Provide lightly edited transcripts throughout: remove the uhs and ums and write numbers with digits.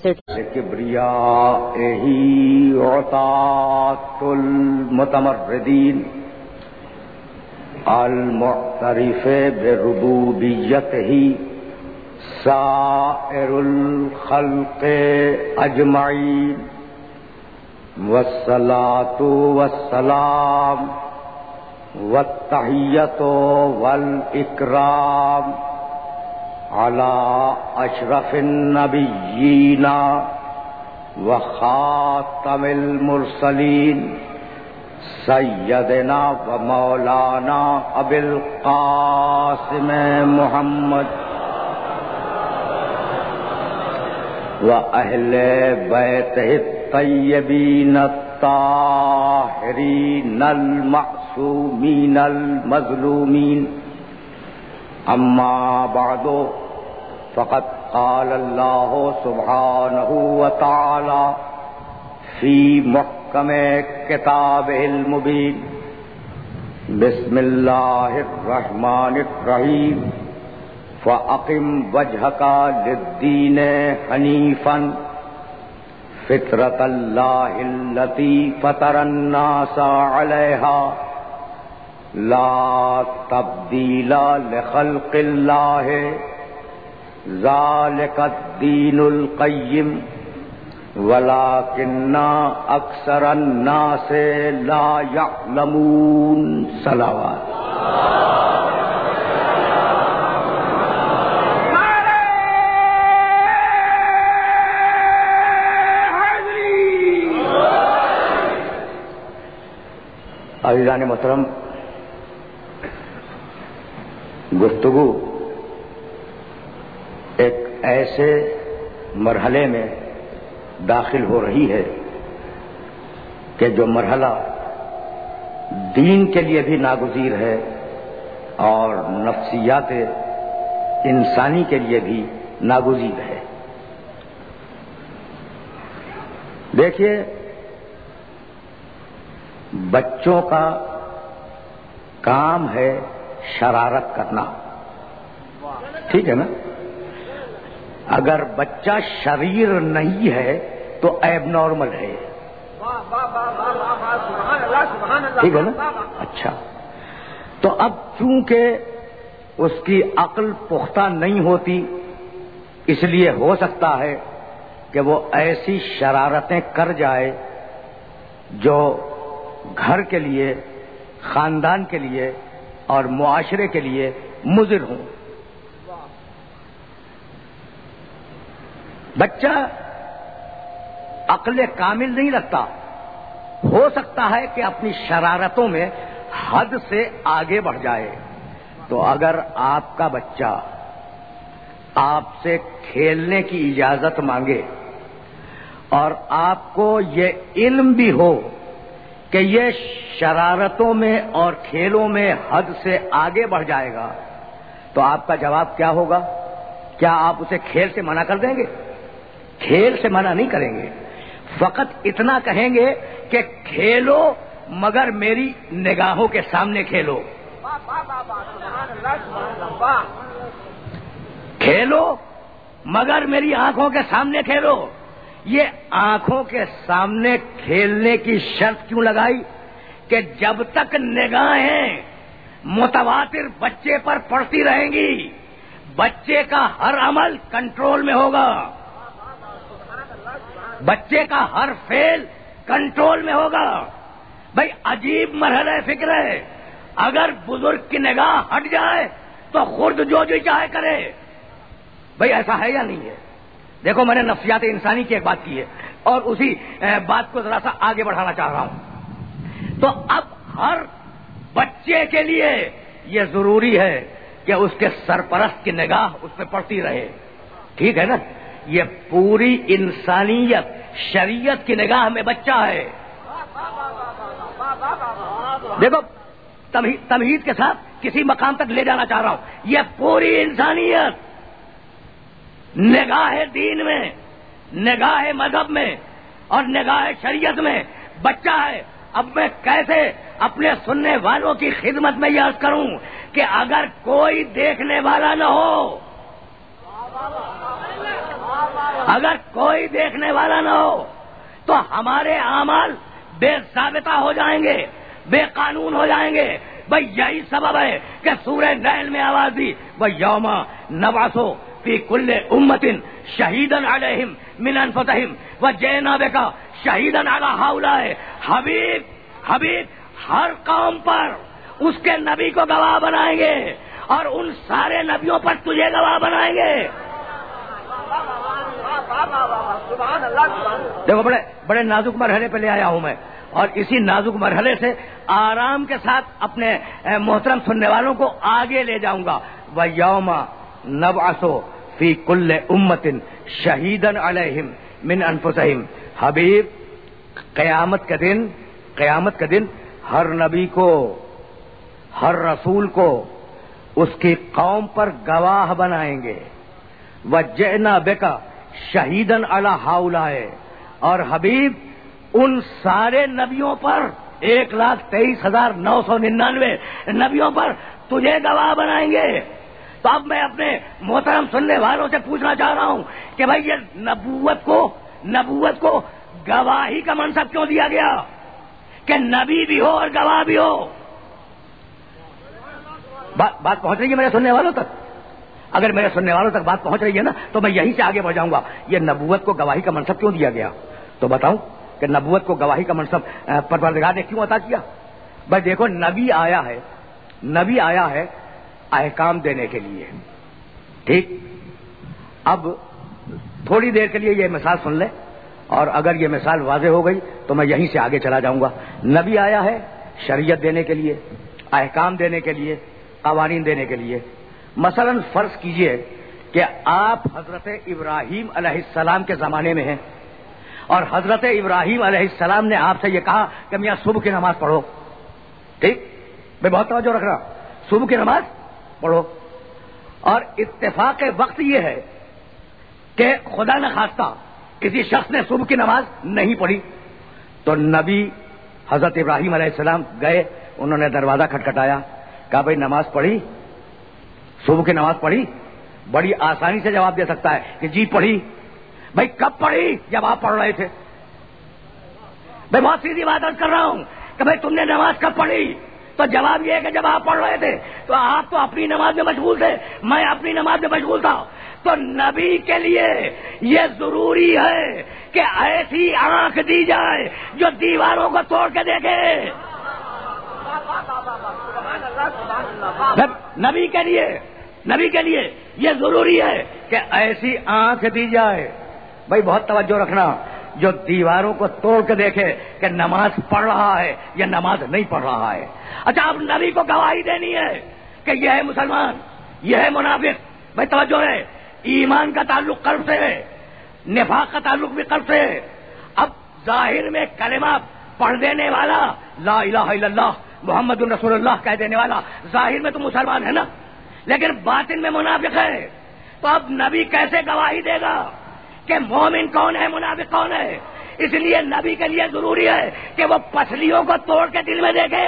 سے کبریائہ عطاۃ المتمردین المعترف بربوبیتہ سائر الخلق اجمعین والصلاۃ والسلام والتحیۃ والاکرام علی اشرف النبیین وخاتم المرسلین سیدنا و مولانا ابی القاسم محمد و اہل بیتہ الطیبین الطاہرین المعصومین المظلومین اما بعد فقد قال اللہ سبحانہ وتعالی فی محکم کتابہ المبین بسم اللہ الرحمن الرحیم فأقم وجهك للدين حنيفا فطرة الله التي فطر الناس عليها لا تبديل لخلق الله ذلك الدين القيم ولكن أكثر الناس لا يعلمون صلوات عزیزان محترم، گفتگو ایک ایسے مرحلے میں داخل ہو رہی ہے کہ جو مرحلہ دین کے لیے بھی ناگزیر ہے اور نفسیات انسانی کے لیے بھی ناگزیر ہے۔ دیکھیے، بچوں کا کام ہے شرارت کرنا، ٹھیک ہے نا؟ اگر بچہ شریر نہیں ہے تو ایب نارمل ہے، ٹھیک ہے نا؟ اچھا، تو اب چونکہ اس کی عقل پختہ نہیں ہوتی، اس لیے ہو سکتا ہے کہ وہ ایسی شرارتیں کر جائے جو گھر کے لیے، خاندان کے لیے اور معاشرے کے لیے مضر ہوں۔ بچہ عقل کامل نہیں رکھتا، ہو سکتا ہے کہ اپنی شرارتوں میں حد سے آگے بڑھ جائے۔ تو اگر آپ کا بچہ آپ سے کھیلنے کی اجازت مانگے اور آپ کو یہ علم بھی ہو کہ یہ شرارتوں میں اور کھیلوں میں حد سے آگے بڑھ جائے گا، تو آپ کا جواب کیا ہوگا؟ کیا آپ اسے کھیل سے منع کر دیں گے؟ کھیل سے منع نہیں کریں گے، فقط اتنا کہیں گے کہ کھیلو مگر میری نگاہوں کے سامنے کھیلو، کھیلو مگر میری آنکھوں کے سامنے کھیلو۔ یہ آنکھوں کے سامنے کھیلنے کی شرط کیوں لگائی؟ کہ جب تک نگاہیں متواتر بچے پر پڑتی رہیں گی، بچے کا ہر عمل کنٹرول میں ہوگا، بچے کا ہر فعل کنٹرول میں ہوگا۔ بھائی عجیب مرحلہ فکر ہے، اگر بزرگ کی نگاہ ہٹ جائے تو خود جو چاہے کرے۔ بھائی ایسا ہے یا نہیں ہے؟ دیکھو، میں نے نفسیات انسانی کی ایک بات کی ہے اور اسی بات کو ذرا سا آگے بڑھانا چاہ رہا ہوں۔ تو اب ہر بچے کے لیے یہ ضروری ہے کہ اس کے سرپرست کی نگاہ اس پہ پڑتی رہے، ٹھیک ہے نا؟ یہ پوری انسانیت شریعت کی نگاہ میں بچہ ہے۔ دیکھو، تمہید کے ساتھ کسی مقام تک لے جانا چاہ رہا ہوں۔ یہ پوری انسانیت نگاہ دین میں، نگاہ مذہب میں اور نگاہ شریعت میں بچہ ہے۔ اب میں کیسے اپنے سننے والوں کی خدمت میں یہ عرض کروں کہ اگر کوئی دیکھنے والا نہ ہو، اگر کوئی دیکھنے والا نہ ہو تو ہمارے اعمال بے ضابطہ ہو جائیں گے، بے قانون ہو جائیں گے۔ بھئی یہی سبب ہے کہ سورہ نیل میں آواز دی وَيَوْمَ نَبْعَثُ فِي كُلِّ أُمَّةٍ شَهِيدًا عَلَيْهِمْ مِنْ أَنفُسِهِمْ وَجِئْنَا بِكَ شَهِيدًا عَلَى هَؤُلَاءِ۔ حبیب ہر قوم پر اس کے نبی کو گواہ بنائیں گے اور ان سارے نبیوں پر تجھے گواہ بنائیں گے۔ دیکھو بڑے نازک مرحلے پہ لے آیا ہوں میں، اور اسی نازک مرحلے سے آرام کے ساتھ اپنے محترم سننے والوں کو آگے لے جاؤں گا۔ وَيَوْمَ نَبْعَثُ فِي كُلِّ أُمَّةٍ شَهِيدًا عَلَيْهِمْ مِنْ أَنفُسِهِمْ۔ حبیب قیامت کا دن ہر نبی کو، ہر رسول کو اس کی قوم پر گواہ بنائیں گے۔ وَجِئْنَا بِكَ شَهِيدًا عَلَى هَؤُلَاءِ، اور حبیب ان سارے نبیوں پر 1,23,999 نبیوں پر تجھے گواہ بنائیں گے۔ تو اب میں اپنے محترم سننے والوں سے پوچھنا چاہ رہا ہوں کہ بھائی یہ نبوت کو گواہی کا منصب کیوں دیا گیا کہ نبی بھی ہو اور گواہ بھی ہو؟ بات پہنچ رہی ہے میرے سننے والوں تک؟ اگر میرے سننے والوں تک بات پہنچ رہی ہے نا تو میں یہیں سے آگے بڑھ جاؤں گا۔ یہ نبوت کو گواہی کا منصب کیوں دیا گیا؟ تو بتاؤں کہ نبوت کو گواہی کا منصب پروردگار نے کیوں عطا کیا؟ بھائی دیکھو، نبی آیا ہے احکام دینے کے لیے، ٹھیک؟ اب تھوڑی دیر کے لیے یہ مثال سن لیں، اور اگر یہ مثال واضح ہو گئی تو میں یہیں سے آگے چلا جاؤں گا۔ نبی آیا ہے شریعت دینے کے لیے، احکام دینے کے لیے، قوانین دینے کے لیے۔ مثلا فرض کیجئے کہ آپ حضرت ابراہیم علیہ السلام کے زمانے میں ہیں، اور حضرت ابراہیم علیہ السلام نے آپ سے یہ کہا کہ میاں صبح کی نماز پڑھو، ٹھیک؟ میں بہت توجہ رکھ رہا، صبح کی نماز پڑھو، اور اتفاق وقت یہ ہے کہ خدا نخواستہ کسی شخص نے صبح کی نماز نہیں پڑھی، تو نبی حضرت ابراہیم علیہ السلام گئے، انہوں نے دروازہ کھٹکھٹایا، کہا بھائی نماز پڑھی؟ صبح کی نماز پڑھی؟ بڑی آسانی سے جواب دے سکتا ہے کہ جی پڑھی۔ بھائی کب پڑھی؟ جب آپ پڑھ رہے تھے۔ میں بہت سیدھی بات عرض کر رہا ہوں کہ بھائی تم نے نماز کب پڑھی؟ تو جواب یہ ہے کہ جب آپ پڑھ رہے تھے۔ تو آپ تو اپنی نماز میں مشغول تھے، میں اپنی نماز میں مشغول تھا۔ تو نبی کے لیے یہ ضروری ہے کہ ایسی آنکھ دی جائے جو دیواروں کو توڑ کے دیکھے۔ نبی کے لیے یہ ضروری ہے کہ ایسی آنکھ دی جائے، بھائی بہت توجہ رکھنا، جو دیواروں کو توڑ کے دیکھے کہ نماز پڑھ رہا ہے یا نماز نہیں پڑھ رہا ہے۔ اچھا، اب نبی کو گواہی دینی ہے کہ یہ ہے مسلمان، یہ ہے منافق۔ بھائی توجہ ہے، ایمان کا تعلق قلب سے ہے، نفاق کا تعلق بھی قلب سے ہے۔ اب ظاہر میں کلمہ پڑھ دینے والا، لا الہ الا اللہ محمد رسول اللہ کہہ دینے والا، ظاہر میں تو مسلمان ہے نا، لیکن باطن میں منافق ہے۔ تو اب نبی کیسے گواہی دے گا کہ مومن کون ہے، منافق کون ہے؟ اس لیے نبی کے لیے ضروری ہے کہ وہ پسلیوں کو توڑ کے دل میں دیکھے۔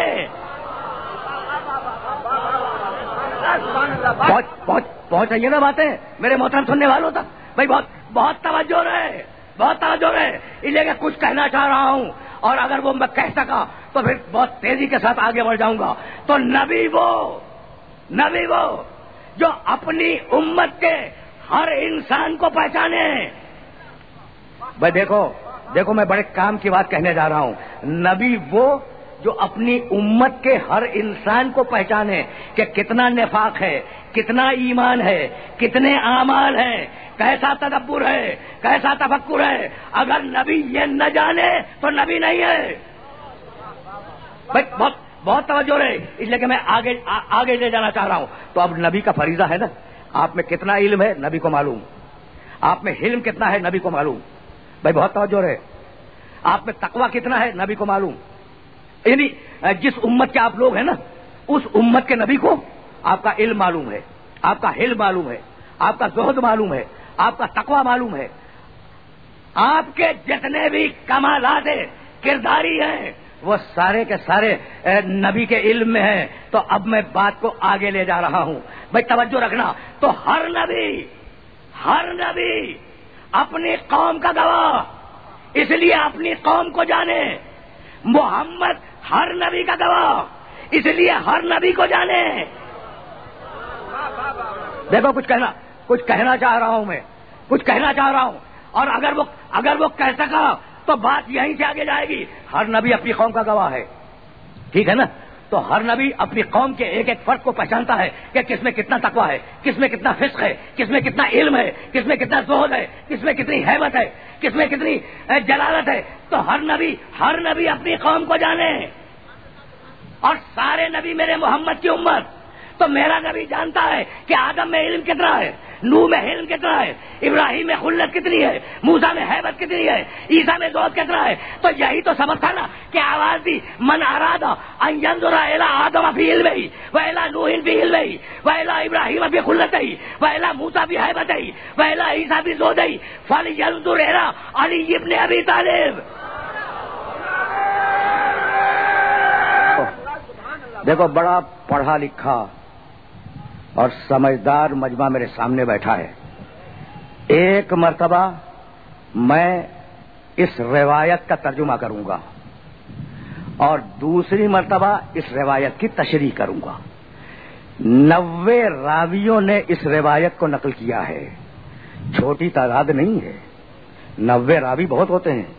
پہنچ رہی ہے نا باتیں میرے محترم سننے والوں تک؟ بھائی بہت توجہ رہے، بہت توجہ رہے، اس لیے کہ کچھ کہنا چاہ رہا ہوں، اور اگر وہ میں کہہ سکا تو پھر بہت تیزی کے ساتھ آگے بڑھ جاؤں گا۔ تو نبی وہ جو اپنی امت کے ہر انسان کو پہچانے۔ بھائی دیکھو میں بڑے کام کی بات کہنے جا رہا ہوں۔ نبی وہ جو اپنی امت کے ہر انسان کو پہچانے کہ کتنا نفاق ہے، کتنا ایمان ہے، کتنے اعمال ہیں، کیسا تدبر ہے، کیسا تفکر ہے۔ اگر نبی یہ نہ جانے تو نبی نہیں ہے۔ بھائی بہت توجہ رہے، اس لیے کہ میں آگے لے جانا چاہ رہا ہوں۔ تو اب نبی کا فریضہ ہے نا، آپ میں کتنا علم ہے نبی کو معلوم، آپ میں حلم کتنا ہے نبی کو معلوم۔ بھائی بہت توجہ رہے، آپ میں تقوی کتنا ہے نبی کو معلوم۔ یعنی جس امت کے آپ لوگ ہیں نا، اس امت کے نبی کو آپ کا علم معلوم ہے، آپ کا حلم معلوم ہے، آپ کا زہد معلوم ہے، آپ کا تقوی معلوم ہے، آپ کے جتنے بھی کمالات کرداری ہیں وہ سارے کے سارے نبی کے علم میں ہیں۔ تو اب میں بات کو آگے لے جا رہا ہوں، بھائی توجہ رکھنا۔ تو ہر نبی اپنی قوم کا گواہ، اس لیے اپنی قوم کو جانے. محمد ہر نبی کا گواہ، اس لیے ہر نبی کو جانے. دیکھو کچھ کہنا چاہ رہا ہوں میں، کچھ کہنا چاہ رہا ہوں، اور اگر وہ کہہ سکا تو بات یہیں سے آگے جائے گی. ہر نبی اپنی قوم کا گواہ ہے، ٹھیک ہے نا؟ تو ہر نبی اپنی قوم کے ایک ایک فرد کو پہچانتا ہے کہ کس میں کتنا تقویٰ ہے، کس میں کتنا فسق ہے، کس میں کتنا علم ہے، کس میں کتنا زہد ہے، کس میں کتنی ہیبت ہے، کس میں کتنی جلالت ہے. تو ہر نبی اپنی قوم کو جانے. اور سارے نبی میرے محمد کی امت. تو میرا نبی جانتا ہے کہ آدم میں علم کتنا ہے، نوح میں علم کتنا ہے، ابراہیم میں خلت کتنی ہے، موسیٰ میں ہیبت کتنی ہے، عیسیٰ میں زہد کتنا ہے. تو یہی تو سبق تھا نا کہ آواز دی من اراد ان ينظر الى آدم فی علمہ والى نوح فی علمہ والى ابراہیم فی خلتہ والى موسیٰ فی ہیبتہ والى عیسیٰ فی زہدہ فلینظر الى علی ابن ابی طالب. دیکھو بڑا پڑھا لکھا اور سمجھدار مجمع میرے سامنے بیٹھا ہے. ایک مرتبہ میں اس روایت کا ترجمہ کروں گا اور دوسری مرتبہ اس روایت کی تشریح کروں گا. 90 راویوں نے اس روایت کو نقل کیا ہے، چھوٹی تعداد نہیں ہے. 90 راوی بہت ہوتے ہیں.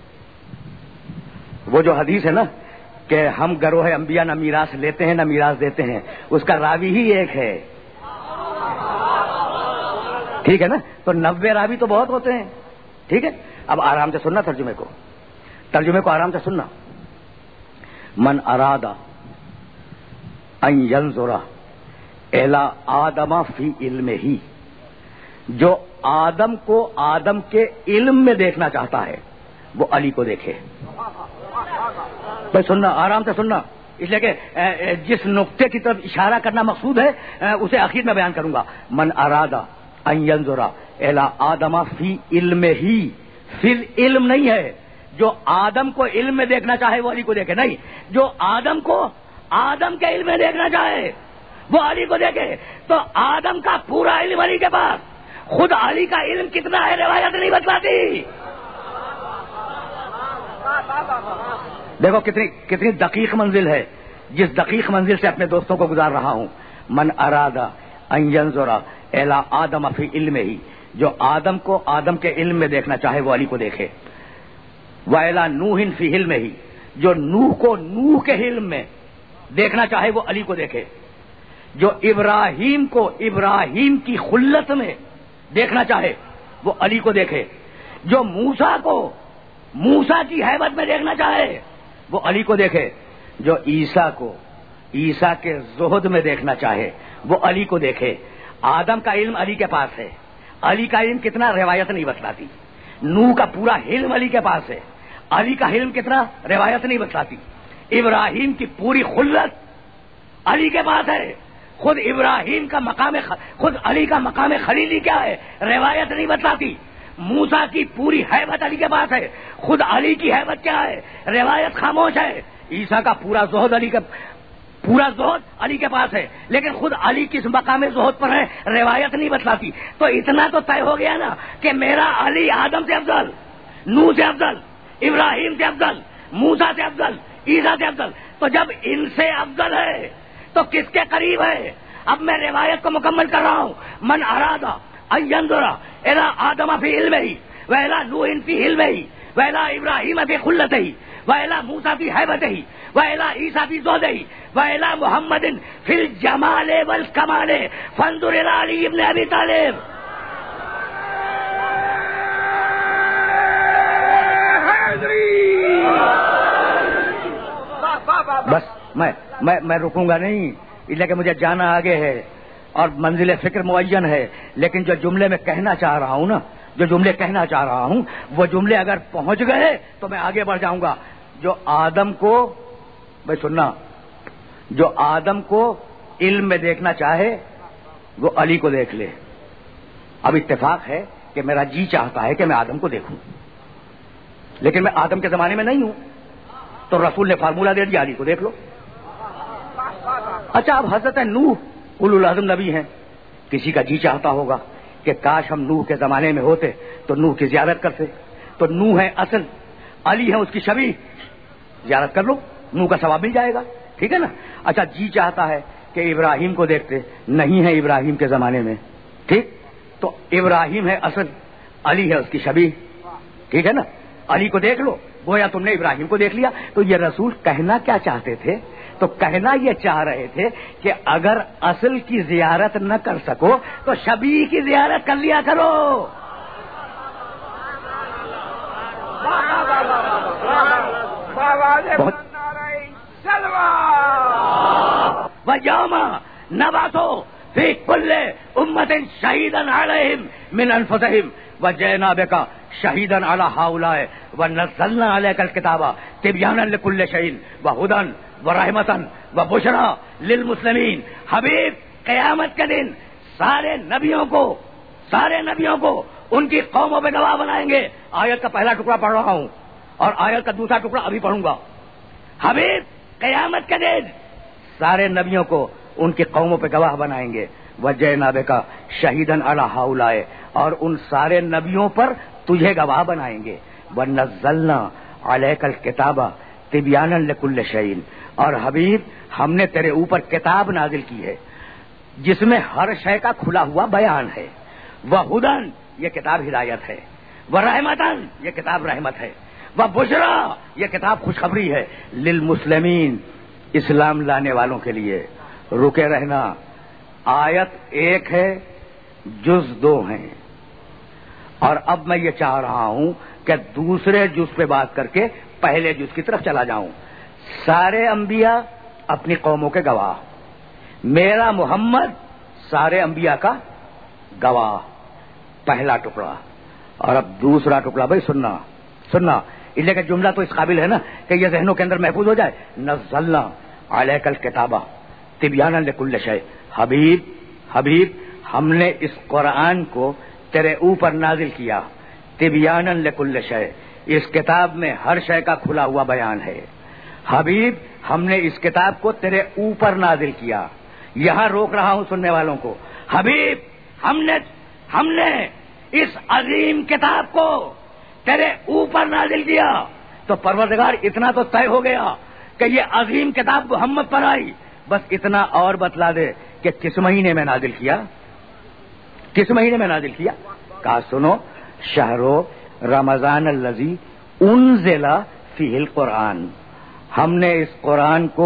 وہ جو حدیث ہے نا کہ ہم گروہ انبیاء نہ میراث لیتے ہیں نہ میراث دیتے ہیں، اس کا راوی ہی ایک ہے، ٹھیک ہے نا؟ تو 90 راوی تو بہت ہوتے ہیں، ٹھیک ہے. اب آرام سے سننا ترجمے کو آرام سے سننا. من اراد ان ينظر الى آدم فی علمہ، جو آدم کو آدم کے علم میں دیکھنا چاہتا ہے وہ علی کو دیکھے. بھائی سننا، آرام سے سننا، اس لیے کہ جس نقطے کی طرف اشارہ کرنا مقصود ہے اسے آخر میں بیان کروں گا. من اراد ان ينظر الى آدم فی علمہ، فی علم نہیں ہے جو آدم کو علم میں دیکھنا چاہے وہ علی کو دیکھے، نہیں، جو آدم کو آدم کے علم میں دیکھنا چاہے وہ علی کو دیکھے. تو آدم کا پورا علم علی کے پاس، خود علی کا علم کتنا ہے روایت نہیں بتلاتی. دیکھو کتنی دقیق منزل ہے، جس دقیق منزل سے اپنے دوستوں کو گزار رہا ہوں. من اراد ان ينظر الى آدم فی علمہ، جو آدم کو آدم کے علم میں دیکھنا چاہے وہ علی کو دیکھے. وَإِلَى نُوحٍ فِي عِلْمِهِ، جو نوح کو نوح کے علم میں دیکھنا چاہے وہ علی کو دیکھے. جو ابراہیم کو ابراہیم کی خلت میں دیکھنا چاہے وہ علی کو دیکھے. جو موسیٰ کو موسیٰ کی ہیبت میں دیکھنا چاہے وہ علی کو دیکھے. جو عیسیٰ کو عیسیٰ کے زہد میں دیکھنا چاہے وہ علی کو دیکھے. آدم کا علم علی کے پاس ہے، علی کا علم کتنا روایت نہیں بتلاتی. نوح کا پورا علم علی کے پاس ہے، علی کا علم کتنا روایت نہیں بتلاتی. ابراہیم کی پوری خلت علی کے پاس ہے، خود ابراہیم کا خود علی کا مقام خلیلی کیا ہے روایت نہیں بتلاتی. موسیٰ کی پوری ہیبت علی کے پاس ہے، خود علی کی ہیبت کیا ہے روایت خاموش ہے. عیسیٰ کا پورا زہد علی کے پاس ہے، لیکن خود علی کس مقام زہد پر ہے روایت نہیں بتلاتی. تو اتنا تو طے ہو گیا نا کہ میرا علی آدم سے افضل، نوح سے افضل، ابراہیم سے افضل، موسیٰ سے افضل، عیسیٰ سے افضل. تو جب ان سے افضل ہے تو کس کے قریب ہے؟ اب میں روایت کو مکمل کر رہا ہوں. من اراد ان ينظر الى آدم فی علمہ والى نوح فی علمہ والى ابراہیم فی خلتہ والى موسیٰ فی ہیبتہ والى عیسیٰ فی زہدہ والى محمد فی الجمال والکمال فانظر الى علی ابن ابی طالب. بس میں رکوں گا نہیں، اس لیے کہ مجھے جانا آگے ہے اور منزل فکر معین ہے. لیکن جو جملے میں کہنا چاہ رہا ہوں نا، جو جملے کہنا چاہ رہا ہوں وہ جملے اگر پہنچ گئے تو میں آگے بڑھ جاؤں گا. جو آدم کو بھائی سننا، جو آدم کو علم میں دیکھنا چاہے وہ علی کو دیکھ لے. اب اتفاق ہے کہ میرا جی چاہتا ہے کہ میں آدم کو دیکھوں، لیکن میں آدم کے زمانے میں نہیں ہوں. تو رسول نے فارمولہ دے دیا علی کو دیکھ لو. اچھا اب حضرت نوح اولو العزم نبی ہیں، کسی کا جی چاہتا ہوگا کہ کاش ہم نوح کے زمانے میں ہوتے تو نوح کی زیارت کرتے. تو نوح ہے اصل, علی ہے اس کی شبیہ, زیارت کر لو, نوح کا ثواب مل جائے گا. ٹھیک ہے نا. اچھا جی چاہتا ہے کہ ابراہیم کو دیکھتے, نہیں ہے ابراہیم کے زمانے میں, ٹھیک, تو ابراہیم ہے اصل, علی ہے اس کی شبیہ. ٹھیک ہے نا. علی کو دیکھ لو, گویا تم نے ابراہیم کو دیکھ لیا. تو یہ رسول کہنا کیا چاہتے تھے؟ تو کہنا یہ چاہ رہے تھے کہ اگر اصل کی زیارت نہ کر سکو تو شبیہ کی زیارت کر لیا کرو. وَيَوْمَ نَبْعَثُ فِي كُلِّ أُمَّةٍ شَهِيدًا عَلَيْهِمْ مِنْ أَنفُسِهِمْ وَجِئْنَا بِكَ شَهِيدًا عَلَى هَؤُلَاءِ وَنَزَّلْنَا عَلَيْكَ الْكِتَابَ تِبْيَانًا لِكُلِّ شَيْءٍ وَهُدًى وَرَحْمَةً وَبُشْرَى لِلْمُسْلِمِينَ. حبیب قیامت کے دن سارے نبیوں کو ان کی قوموں پہ گواہ بنائیں گے. آیت کا پہلا ٹکڑا پڑھ رہا ہوں اور آیت کا دوسرا ٹکڑا ابھی پڑھوں گا. حبیب قیامت کے دن سارے نبیوں کو ان کی قوموں پہ گواہ بنائیں گے. وجئنا بک شہیدن علی ہؤلاء, اور ان سارے نبیوں پر تجھے گواہ بنائیں گے. ونزلنا علیک الکتاب تبیانا لکل شیء, اور حبیب ہم نے تیرے اوپر کتاب نازل کی ہے جس میں ہر شے کا کھلا ہوا بیان ہے. وہدن, یہ کتاب ہدایت ہے. ورحمتن, یہ کتاب رحمت ہے. وبشرا, یہ کتاب خوشخبری ہے. للمسلمین, اسلام لانے والوں کے لیے. رکے رہنا, آیت 1 ہے, جز 2 ہیں. اور اب میں یہ چاہ رہا ہوں کہ دوسرے جز پہ بات کر کے پہلے جز کی طرف چلا جاؤں. سارے انبیاء اپنی قوموں کے گواہ, میرا محمد سارے انبیاء کا گواہ. پہلا ٹکڑا. اور اب دوسرا ٹکڑا, بھائی سننا, اس لیے کہ جملہ تو اس قابل ہے نا کہ یہ ذہنوں کے اندر محفوظ ہو جائے. نزلنا علیک الکتاب تبیانا لکل شیء. حبیب ہم نے اس قرآن کو تیرے اوپر نازل کیا. تبیانا لکل شیء, اس کتاب میں ہر شے کا کھلا ہوا بیان ہے. حبیب ہم نے اس کتاب کو تیرے اوپر نازل کیا. یہاں روک رہا ہوں سننے والوں کو. حبیب ہم نے اس عظیم کتاب کو تیرے اوپر نازل کیا. تو پروردگار اتنا تو طے ہو گیا کہ یہ عظیم کتاب محمد پر آئی. بس اتنا اور بتلا دے کہ کس مہینے میں نازل کیا. کہا سنو, شہر رمضان الذی انزل فیہ القرآن, ہم نے اس قرآن کو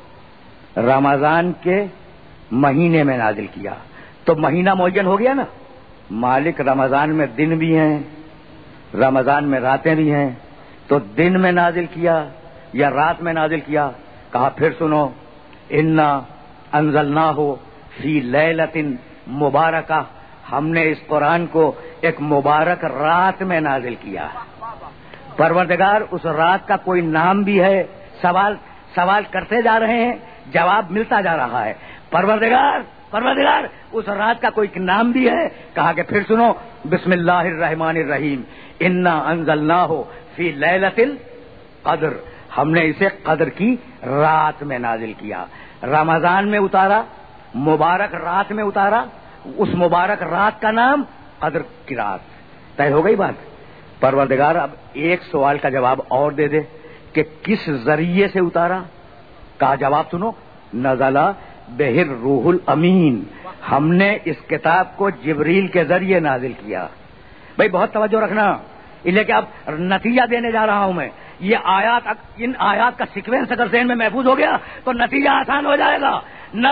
رمضان کے مہینے میں نازل کیا. تو مہینہ معین ہو گیا نا. مالک رمضان میں دن بھی ہیں, رمضان میں راتیں بھی ہیں, تو دن میں نازل کیا یا رات میں نازل کیا؟ کہا پھر سنو, انا انزلناہ فی لیلۃ مبارکہ, ہم نے اس قرآن کو ایک مبارک رات میں نازل کیا. پروردگار اس رات کا کوئی نام بھی ہے؟ سوال کرتے جا رہے ہیں, جواب ملتا جا رہا ہے. پروردگار اس رات کا کوئی نام بھی ہے؟ کہا کہ پھر سنو, بسم اللہ الرحمن الرحیم, انا انزلناہ فی لیلۃ القدر, ہم نے اسے قدر کی رات میں نازل کیا. رمضان میں اتارا, مبارک رات میں اتارا, اس مبارک رات کا نام قدر کی رات. طے ہو گئی بات. پروردگار اب ایک سوال کا جواب اور دے دے کہ کس ذریعے سے اتارا. کہا جواب سنو, نزلہ بہر روح الامین, ہم نے اس کتاب کو جبریل کے ذریعے نازل کیا. بھائی بہت توجہ رکھنا, اس لیے کہ اب نتیجہ دینے جا رہا ہوں میں. یہ ان آیات کا سیکوینس اگر ذہن میں محفوظ ہو گیا تو نتیجہ آسان ہو جائے گا.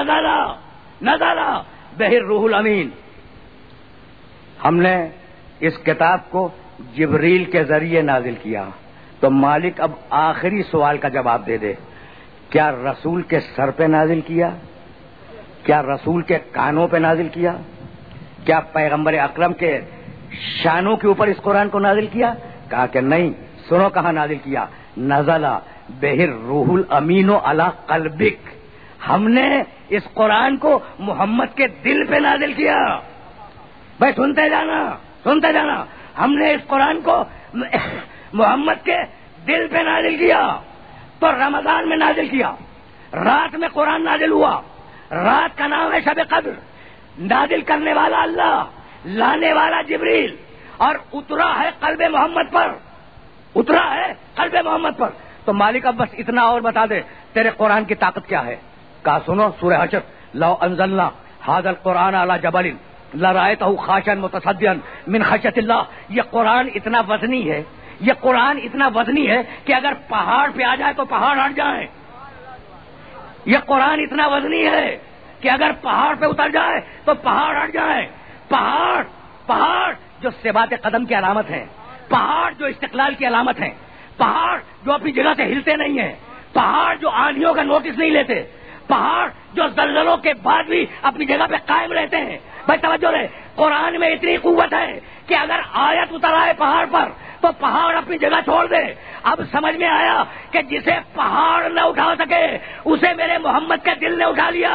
نزلہ بہر روح الامین, ہم نے اس کتاب کو جبریل کے ذریعے نازل کیا. تو مالک اب آخری سوال کا جواب دے دے, کیا رسول کے سر پہ نازل کیا؟ کیا رسول کے کانوں پہ نازل کیا؟ کیا پیغمبر اکرم کے شانوں کے اوپر اس قرآن کو نازل کیا؟ کہا کہ نہیں. سنو کہاں نازل کیا, نزلہ بہر روح الامین علی قلبک, ہم نے اس قرآن کو محمد کے دل پہ نازل کیا. بھائی سنتے جانا, ہم نے اس قرآن کو محمد کے دل پہ نازل کیا. تو رمضان میں نازل کیا, رات میں قرآن نازل ہوا. رات کا نام ہے شب قدر. نازل کرنے والا اللہ, لانے والا جبریل, اور اترا ہے قلب محمد پر، اترا ہے قلب محمد پر. تو مالک اب بس اتنا اور بتا دے تیرے قرآن کی طاقت کیا ہے. کہا سنو سورہ حشر، لو انزلنا ھذا القرآن علی جبل لرأیتہ خاشعا متصدعا من خشیۃ اللہ. یہ قرآن اتنا وزنی ہے، یہ قرآن اتنا وزنی ہے کہ اگر پہاڑ پہ آ جائے تو پہاڑ ہٹ جائیں. یہ قرآن اتنا وزنی ہے کہ اگر پہاڑ پہ اتر جائے تو پہاڑ ہٹ جائیں. پہاڑ جو ثبات قدم کی علامت ہیں، پہاڑ جو استقلال کی علامت ہیں، پہاڑ جو اپنی جگہ سے ہلتے نہیں ہیں، پہاڑ جو آندھیوں کا نوٹس نہیں لیتے، پہاڑ جو زلزلوں کے بعد بھی اپنی جگہ پہ قائم رہتے ہیں. بھائی توجہ رہے، قرآن میں اتنی قوت ہے کہ اگر آیت اتر آئے پہاڑ پر تو پہاڑ اپنی جگہ چھوڑ دے. اب سمجھ میں آیا کہ جسے پہاڑ نہ اٹھا سکے اسے میرے محمد کے دل نے اٹھا لیا.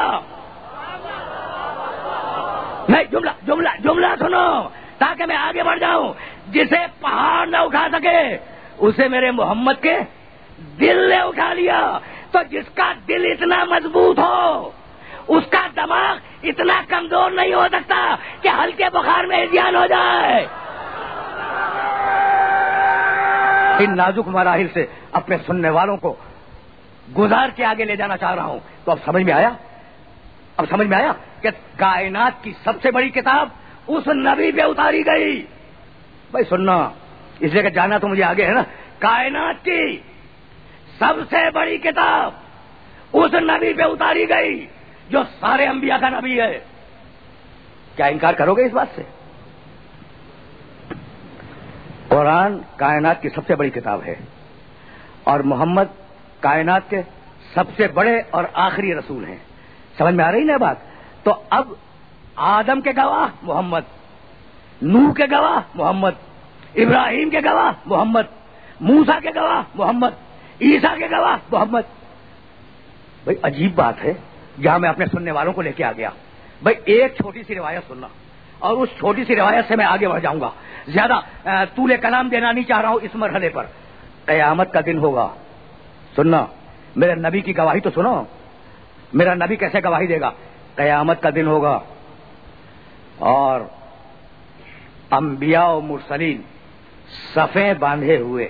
نہیں، جملہ سنو تاکہ میں آگے بڑھ جاؤں. جسے پہاڑ نہ اٹھا سکے اسے میرے محمد کے دل نے اٹھا لیا. تو جس کا دل اتنا مضبوط ہو اس کا دماغ اتنا کمزور نہیں ہو سکتا کہ ہلکے بخار میں اذیان ہو جائے. ان نازک مراحل سے اپنے سننے والوں کو گزار کے آگے لے جانا چاہ رہا ہوں. تو اب سمجھ میں آیا کہ کائنات کی سب سے بڑی کتاب اس نبی پہ اتاری گئی. بھائی سننا، اس لیے کہ جانا تو مجھے آگے ہے نا. کائنات کی سب سے بڑی کتاب اس نبی پہ اتاری گئی جو سارے انبیاء کا نبی ہے. کیا انکار کرو گے اس بات سے؟ قرآن کائنات کی سب سے بڑی کتاب ہے اور محمد کائنات کے سب سے بڑے اور آخری رسول ہیں. سمجھ میں آ رہی نا بات؟ تو اب آدم کے گواہ محمد، نوح کے گواہ محمد، ابراہیم کے گواہ محمد، موسیٰ کے گواہ محمد، عیسیٰ کے گواہ محمد. بھائی عجیب بات ہے جہاں میں اپنے سننے والوں کو لے کے آ گیا. بھائی ایک چھوٹی سی روایت سننا اور اس چھوٹی سی روایت سے میں آگے بڑھ جاؤں گا. زیادہ طول کلام دینا نہیں چاہ رہا ہوں اس مرحلے پر. قیامت کا دن ہوگا. سننا، میرے نبی کی گواہی تو سنو. میرا نبی کیسے گواہی دے گا؟ قیامت کا دن ہوگا اور انبیاء و مرسلین صفیں باندھے ہوئے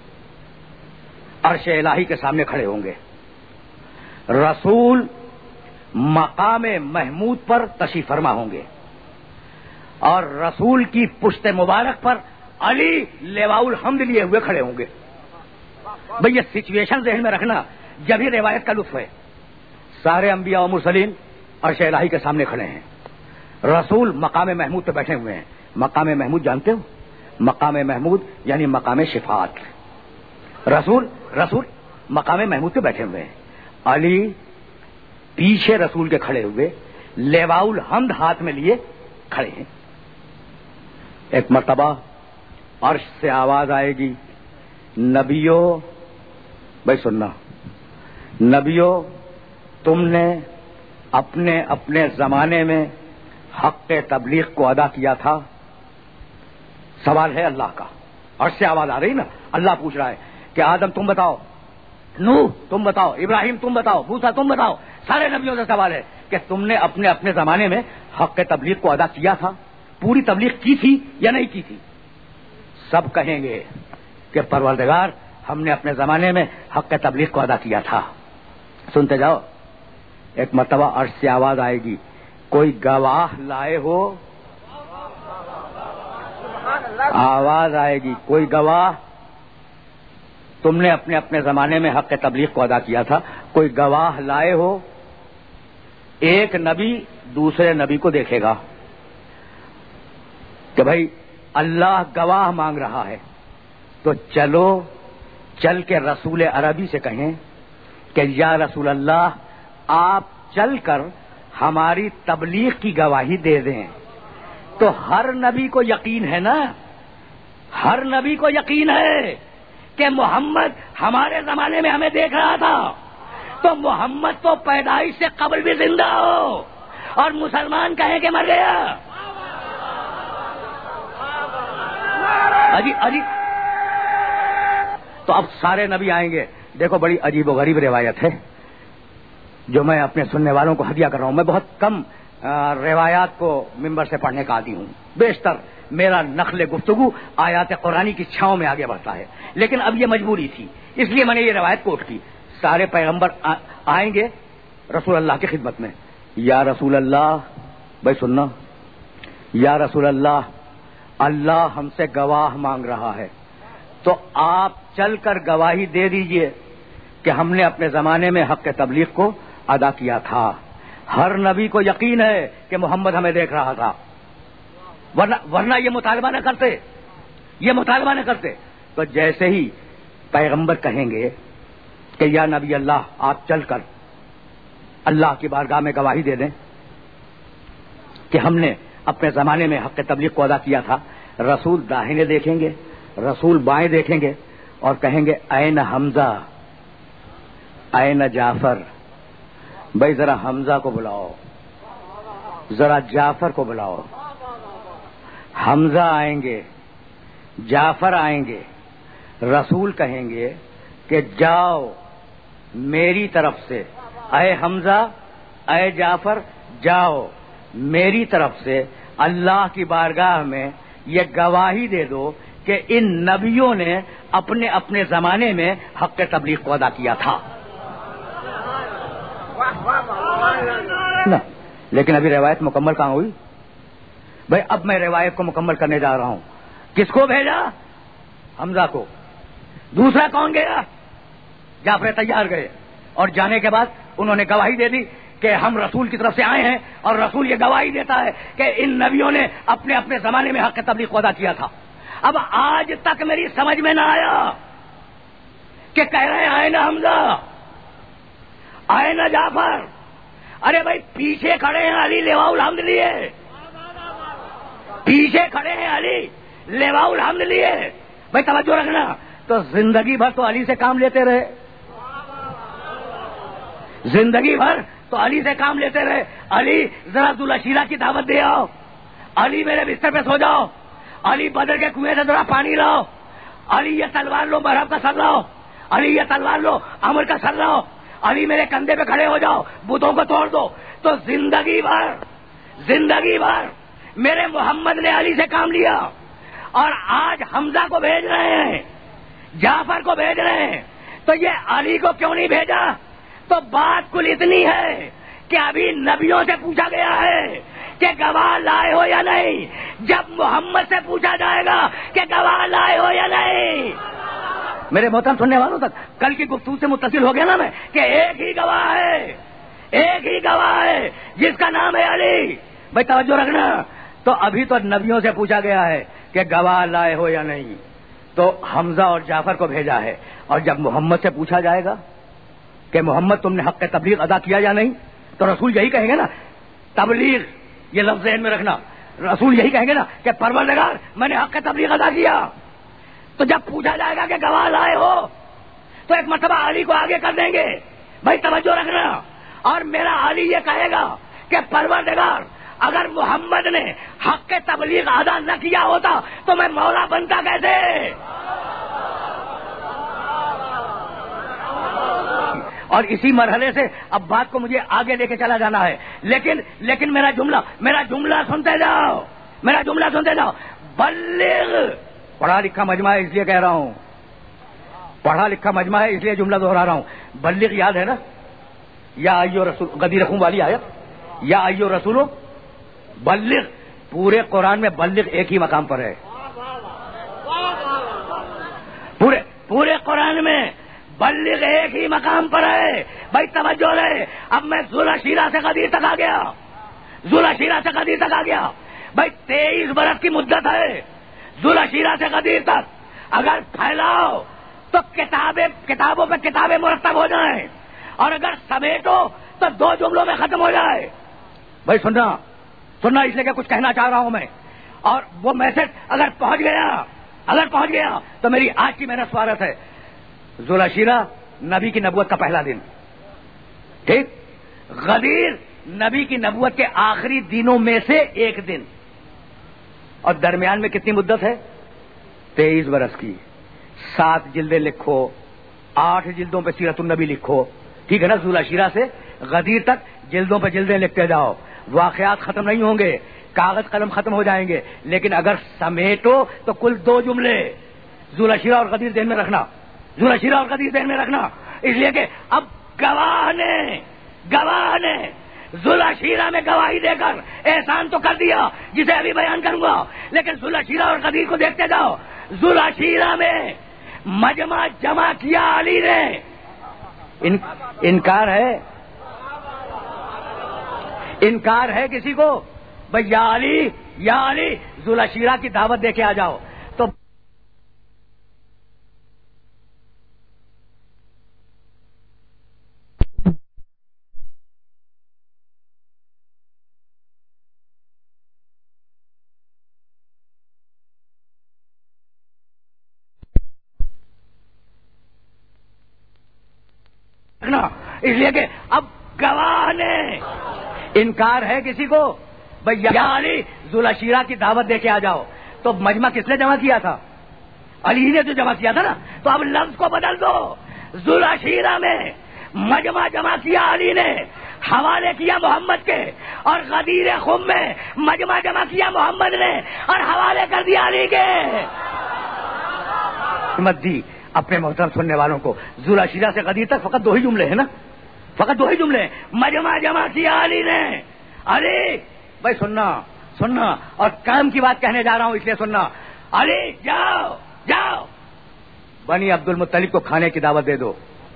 عرش الہی کے سامنے کھڑے ہوں گے. رسول مقام محمود پر تشریف فرما ہوں گے اور رسول کی پشت مبارک پر علی لواء الحمد لیے ہوئے کھڑے ہوں گے. بھئی یہ سچویشن ذہن میں رکھنا جب ہی روایت کا لطف ہے. سارے انبیاء و مرسلین عرش الہی کے سامنے کھڑے ہیں. رسول مقام محمود پہ بیٹھے ہوئے ہیں. مقام محمود جانتے ہو؟ مقام محمود یعنی مقام شفاعت. رسول مقام محمود پہ بیٹھے ہوئے ہیں. علی پیچھے رسول کے کھڑے ہوئے لواء الحمد ہاتھ میں لیے کھڑے ہیں. ایک مرتبہ عرش سے آواز آئے گی، نبیو، بھائی سننا، نبیو تم نے اپنے اپنے زمانے میں حق تبلیغ کو ادا کیا تھا. سوال ہے اللہ کا. عرش سے آواز آ رہی نا، اللہ پوچھ رہا ہے کہ آدم تم بتاؤ، نوح تم بتاؤ، ابراہیم تم بتاؤ، موسیٰ تم بتاؤ. سارے نبیوں سے سوال ہے کہ تم نے اپنے اپنے زمانے میں حق تبلیغ کو ادا کیا تھا، پوری تبلیغ کی تھی یا نہیں کی تھی؟ سب کہیں گے کہ پروردگار ہم نے اپنے زمانے میں حق تبلیغ کو ادا کیا تھا. سنتے جاؤ. ایک مرتبہ عرش سے آواز آئے گی، کوئی گواہ لائے ہو؟ آواز آئے گی، کوئی گواہ؟ تم نے اپنے اپنے زمانے میں حق تبلیغ کو ادا کیا تھا، کوئی گواہ لائے ہو؟ ایک نبی دوسرے نبی کو دیکھے گا کہ بھائی اللہ گواہ مانگ رہا ہے، تو چل کے رسول عربی سے کہیں کہ یا رسول اللہ آپ چل کر ہماری تبلیغ کی گواہی دے دیں. تو ہر نبی کو یقین ہے نا، ہر نبی کو یقین ہے کہ محمد ہمارے زمانے میں ہمیں دیکھ رہا تھا. تو محمد تو پیدائش سے قبل بھی زندہ ہو اور مسلمان کہیں کہ مر گیا. عجیب. تو اب سارے نبی آئیں گے. دیکھو بڑی عجیب و غریب روایت ہے جو میں اپنے سننے والوں کو ہدیہ کر رہا ہوں. میں بہت کم روایات کو ممبر سے پڑھنے کا عادی ہوں. بیشتر میرا نقل گفتگو آیات قرآنی کی چھاؤں میں آگے بڑھتا ہے، لیکن اب یہ مجبوری تھی، اس لیے میں نے یہ روایت کوٹ کی. سارے پیغمبر آئیں گے رسول اللہ کی خدمت میں، یا رسول اللہ، بھائی سننا، یا رسول اللہ، اللہ ہم سے گواہ مانگ رہا ہے، تو آپ چل کر گواہی دے دیجئے کہ ہم نے اپنے زمانے میں حق تبلیغ کو ادا کیا تھا. ہر نبی کو یقین ہے کہ محمد ہمیں دیکھ رہا تھا، ورنہ یہ مطالبہ نہ کرتے. تو جیسے ہی پیغمبر کہیں گے کہ یا نبی اللہ آپ چل کر اللہ کی بارگاہ میں گواہی دے دیں کہ ہم نے اپنے زمانے میں حق تبلیغ کو ادا کیا تھا، رسول داہنے دیکھیں گے، رسول بائیں دیکھیں گے اور کہیں گے این حمزہ، این جعفر. بھائی ذرا حمزہ کو بلاؤ، ذرا جعفر کو بلاؤ. حمزہ آئیں گے، جعفر آئیں گے، رسول کہیں گے کہ جاؤ میری طرف سے، اے حمزہ اے جعفر جاؤ میری طرف سے اللہ کی بارگاہ میں یہ گواہی دے دو کہ ان نبیوں نے اپنے اپنے زمانے میں حق تبلیغ کو ادا کیا تھا. لیکن ابھی روایت مکمل کہاں ہوئی؟ بھائی اب میں روایت کو مکمل کرنے جا رہا ہوں. کس کو بھیجا؟ حمزہ کو. دوسرا کون گیا؟ جعفر تیار گئے، اور جانے کے بعد انہوں نے گواہی دے دی کہ ہم رسول کی طرف سے آئے ہیں، اور رسول یہ گواہی دیتا ہے کہ ان نبیوں نے اپنے اپنے زمانے میں حق تبلیغ کو ادا کیا تھا. اب آج تک میری سمجھ میں نہ آیا کہ کہہ رہے ہیں آئے نا حمزہ، آئے نا جعفر. ارے بھائی پیچھے کھڑے ہیں علی لواء الحمد لیے، پیچھے کھڑے ہیں علی لواء الحمد لیے. بھائی توجہ رکھنا. تو زندگی بھر تو علی سے کام لیتے رہے، زندگی بھر تو علی سے کام لیتے رہے. علی ذرا ذوالشیرہ کی دعوت دے آؤ، علی میرے بستر پہ سو جاؤ، علی بدر کے کنویں سے ذرا پانی لاؤ، علی یہ تلوار لو مرہب کا سر لاؤ، علی یہ تلوار لو عمر کا سر لاؤ، علی میرے کندھے پہ کھڑے ہو جاؤ، بتوں کو توڑ دو. تو زندگی بھر میرے محمد نے علی سے کام لیا، اور آج حمزہ کو بھیج رہے ہیں، جعفر کو بھیج رہے ہیں. تو یہ علی کو کیوں نہیں بھیجا؟ تو بات کل اتنی ہے کہ ابھی نبیوں سے پوچھا گیا ہے کہ گواہ لائے ہو یا نہیں. جب محمد سے پوچھا جائے گا کہ گواہ لائے ہو یا نہیں. میرے محترم سننے والوں تک کل کی گفتگو سے متصل ہو گیا نا میں کہ ایک ہی گواہ ہے جس کا نام ہے علی. بھائی توجہ رکھنا. تو ابھی تو نبیوں سے پوچھا گیا ہے کہ گواہ لائے ہو یا نہیں، تو حمزہ اور جعفر کو بھیجا ہے. اور جب محمد سے پوچھا جائے گا کہ محمد تم نے حق تبلیغ ادا کیا یا نہیں، تو رسول یہی کہیں گے نا، تبلیغ یہ لفظ ذہن میں رکھنا، رسول یہی کہیں گے نا کہ پروردگار میں نے حق تبلیغ ادا کیا. تو جب پوچھا جائے گا کہ گواہ لائے ہو، تو ایک مرتبہ علی کو آگے کر دیں گے. بھائی توجہ رکھنا. اور میرا علی یہ کہے گا کہ پروردگار اگر محمد نے حق تبلیغ ادا نہ کیا ہوتا تو میں مولا بنتا کیسے؟ اور اسی مرحلے سے اب بات کو مجھے آگے لے کے چلا جانا ہے. لیکن میرا جملہ سنتے جاؤ. بلغ پڑھا لکھا مجمع ہے اس لیے کہہ رہا ہوں، پڑھا لکھا مجمع ہے اس لیے جملہ دہرا رہا ہوں. بلغ یاد ہے نا، یا ایو رسول غدیر خون والی آیت، یا ایو رسولو بلغ. پورے قرآن میں بلغ ایک ہی مقام پر ہے، پورے قرآن میں بلغ ایک ہی مقام پر ہے. بھائی توجہ رہے. اب میں ذوالشیرہ سے غدیر تک آ گیا. بھائی 23 برس کی مدت ہے ذوالشیرہ سے غدیر تک. اگر پھیلاؤ تو کتابوں پہ کتابیں مرتب ہو جائیں، اور اگر سمیٹو تو 2 جملوں میں ختم ہو جائے. بھائی سننا اس لیے کہ کچھ کہنا چاہ رہا ہوں میں، اور وہ میسج اگر پہنچ گیا تو میری آج کی محنت سوارت ہے. ذوالشیرہ نبی کی نبوت کا پہلا دن، ٹھیک. غدیر نبی کی نبوت کے آخری دنوں میں سے ایک دن، اور درمیان میں کتنی مدت ہے؟ 23 برس کی. 7 جلدیں لکھو، 8 جلدوں پہ سیرت النبی لکھو، ٹھیک ہے نا. ذوالشیرہ سے غدیر تک جلدوں پہ جلدیں لکھتے جاؤ. واقعات ختم نہیں ہوں گے، کاغذ قلم ختم ہو جائیں گے، لیکن اگر سمیٹو تو کل 2 جملے ذوالعشیرہ اور غدیر ذہن میں رکھنا، ذوالعشیرہ اور غدیر ذہن میں رکھنا، اس لیے کہ اب گواہ نے ذوالعشیرہ میں گواہی دے کر احسان تو کر دیا جسے ابھی بیان کروں گا، لیکن ذوالعشیرہ اور غدیر کو دیکھتے جاؤ۔ ذوالعشیرہ میں مجمع جمع کیا علی نے، انکار ہے کسی کو؟ بھائی یا علی ذوالعشیرہ کی دعوت دے کے آ جاؤ، تو اس لیے کہ اب گواہ نے انکار ہے کسی کو؟ بھائی یا علی ذوالعشیرہ کی دعوت دے کے آ جاؤ، تو مجمع کس نے جمع کیا تھا؟ علی نے جو جمع کیا تھا نا، تو اب لفظ کو بدل دو، ذوالعشیرہ میں مجمع جمع کیا علی نے، حوالے کیا محمد کے، اور غدیر خم میں مجمع جمع کیا محمد نے اور حوالے کر دیا علی کے۔ مت دی اپنے محترم سننے والوں کو، ذوالعشیرہ سے غدیر تک فقط 2 ہی جملے ہیں نا، فقط 2 ہی جملے ہیں، مجمع جمع کیا علی نے۔ علی بھائی سننا اور کام کی بات کہنے جا رہا ہوں، اس لیے سننا۔ علی جاؤ بنی عبد المطلب کو کھانے کی دعوت دے دو،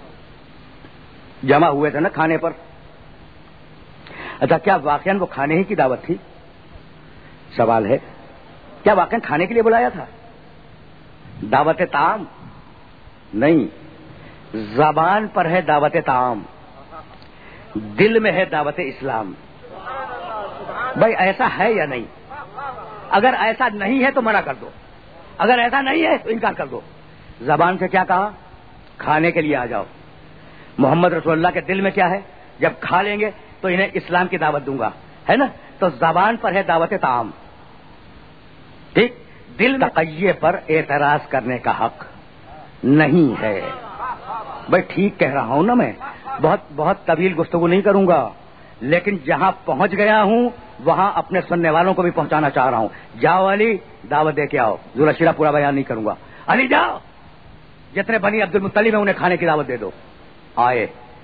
جمع ہوئے تھے نا کھانے پر۔ اچھا کیا واقعا وہ کھانے ہی کی دعوت تھی؟ سوال ہے، کیا واقعا کھانے کے لیے بلایا تھا؟ دعوت طعام نہیں، زبان پر ہے دعوت طعام، دل میں ہے دعوت اسلام۔ بھائی ایسا ہے یا نہیں؟ اگر ایسا نہیں ہے تو منع کر دو، اگر ایسا نہیں ہے تو انکار کر دو۔ زبان سے کیا کہا؟ کھانے کے لیے آ جاؤ۔ محمد رسول اللہ کے دل میں کیا ہے؟ جب کھا لیں گے تو انہیں اسلام کی دعوت دوں گا، ہے نا؟ تو زبان پر ہے دعوت طعام، ٹھیک، دل تقیے پر اعتراض کرنے کا حق نہیں ہے۔ بھائی ٹھیک کہہ رہا ہوں نا، میں بہت طویل گفتگو نہیں کروں گا، لیکن جہاں پہنچ گیا ہوں وہاں اپنے سننے والوں کو بھی پہنچانا چاہ رہا ہوں۔ جاؤ علی دعوت دے کے آؤ، ذوالعشیرہ پورا بیان نہیں کروں گا۔ علی جاؤ، جتنے بنی عبد المطلب ہیں انہیں کھانے کی دعوت دے دو۔ آئے،